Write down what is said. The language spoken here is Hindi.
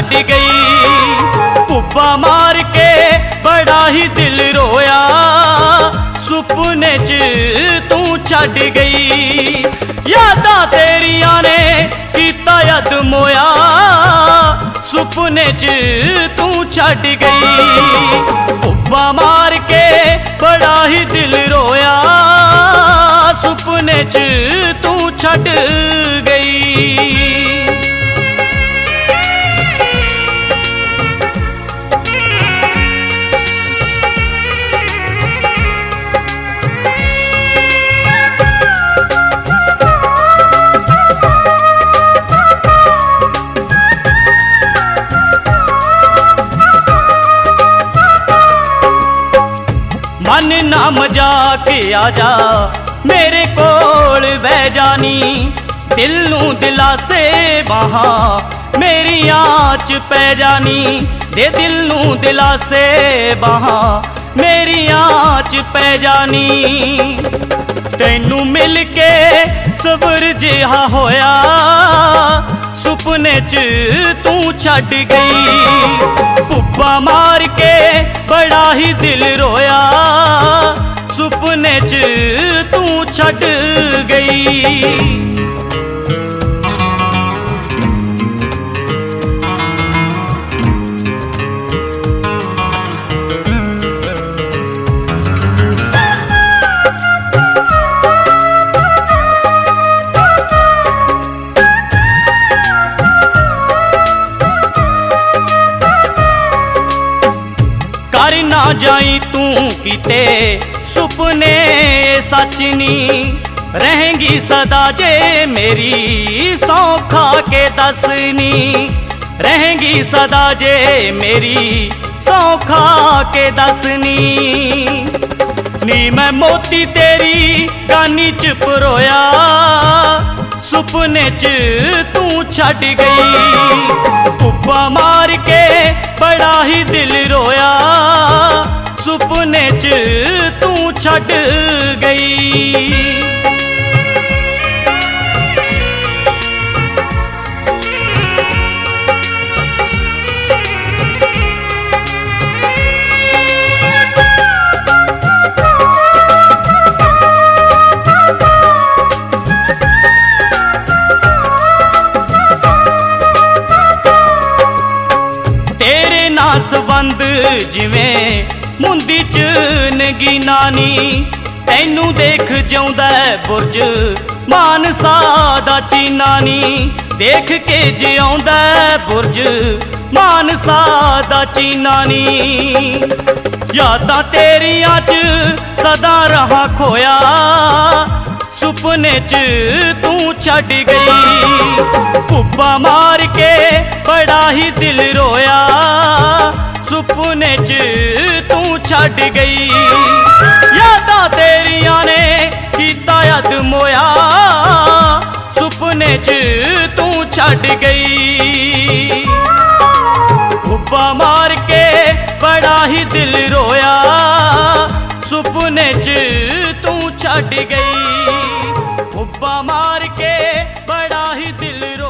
छड़ गई। पुब्बा मार के बड़ा ही दिल रोया, सुपने च तू छड़ गई। यादां तेरियां ने कीता यद मोया, सुपने च तू छड़ गई। पुब्बा मार के बड़ा ही दिल रोया, सुपने च तू छड़ गई। मन ना मजाक आजा मेरे कोल बह जानी, दिल नू दिलासे बाहा मेरी आँच पै जानी। दे दिल नू दिलासे बाहा मेरी आँच पै जानी। तैनू मिल के सबर जिहा होया, सुपने च तू छड़ गई। पुब्बा मार के बड़ा ही दिल रोया, सुपने च तू छड़ गई। कर ना जाई तू किते सुपने सच नी, रहेंगी सदा जे मेरी सौ खा के दसनी। रहेंगी सदा जे मेरी सौ खा के दसनी। नी मैं मोती तेरी गानी च परोया, सुपने च तू छड़ गई। पुब्बा मार के बड़ा ही दिल रोया, सुपने च तू छड़ गई। तेरे नासबंद जिवें मुंदी च नगीना नी, तैनू देख जाउंदा बुरज मानसा दा चीना नी। देख के जिउंदा बुरज मानसा दा चीना नी। यादां तेरियां च सदा रहा खोया, सुपने च तू छड़ गई। पुब्बा मार के बड़ा ही दिल रोया, सुपने च तू छड़ गई। यादां तेरियां ने कीता यद मोया, सुपने च तू छड़ गई। पुब्बा मार के बड़ा ही दिल रोया, सुपने च तू छड़ गई। पुब्बा मार के बड़ा ही दिल